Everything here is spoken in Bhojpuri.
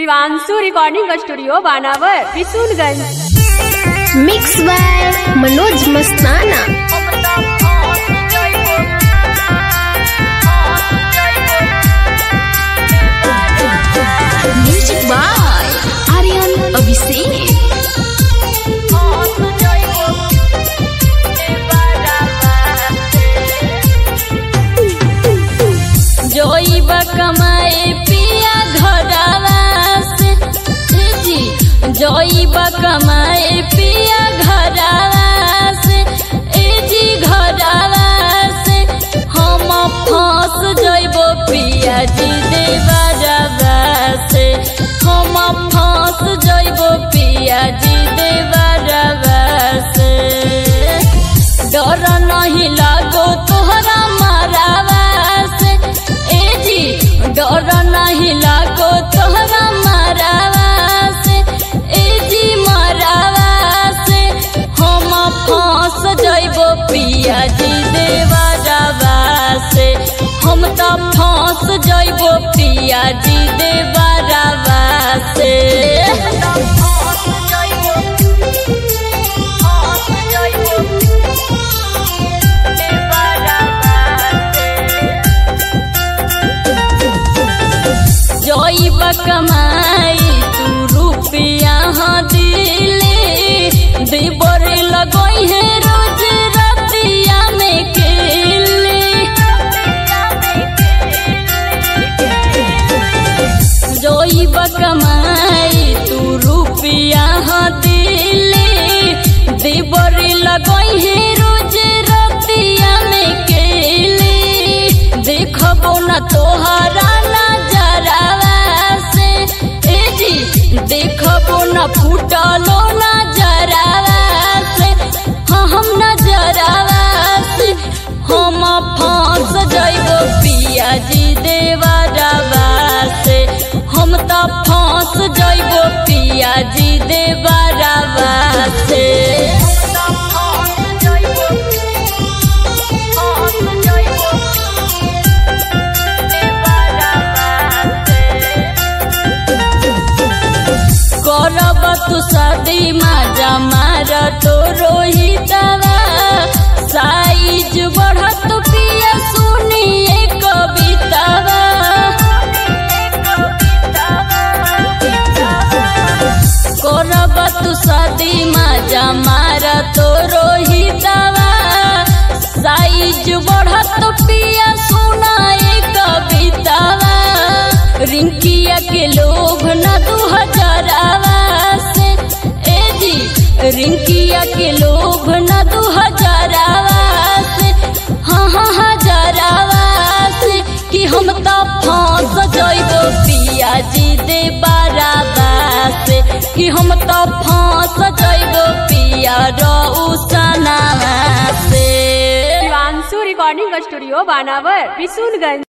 Shivanshu recording studio Banawar Bishunganj. Mix by Manoj Mastana. Music by Aryan Abhishek. जोइबा कमाए पिया घरवा से जी, जोइबा कमाए पिया घरवा से जी घरवा से हम फंस जइबो पिया जी देवरवा से हम फंस जइबो पिया जी देवरवा से। डर नहीं लागो तोहरा मारवा से डर नहीं लागो तोहरा मरवा से जी मरवा से हम फंस जइबो पिया जी देवरवा से हम तो फंस जइबो पिया जी देवरवा से। जोइबा कमाई तू रुपया दिले देवर लगोई है रोज रतिया में खेले। जोइबा कमाई तू रुपया दिले देवर लगोई है रोज रतिया में खेले। देखबो न तोहरा देखबो न फूटलो नजरवा से हम नजरवा से हम फंस जइबो पिया जी देवरवा से हम तो फंस जइबो पिया जी देवरवा से। करब तू शादी माजा मार तो रोहितवा साइज बढ़त पिया सुनिए कवितवा। करब तू शादी माजा मार तो रोहितवा साइज बढ़त पिया सुनाए कवितवा। रिंकिया के लोभ न 2000 से जी रिंकिया के लोभ न 2000 से हाँ हजारवा से कि हम तो फंस जइबो पिया जी देवरवा से कि हम तो फंस जइबो पिया रउसनवा से। Shivanshu recording studio Banawar Bishunganj.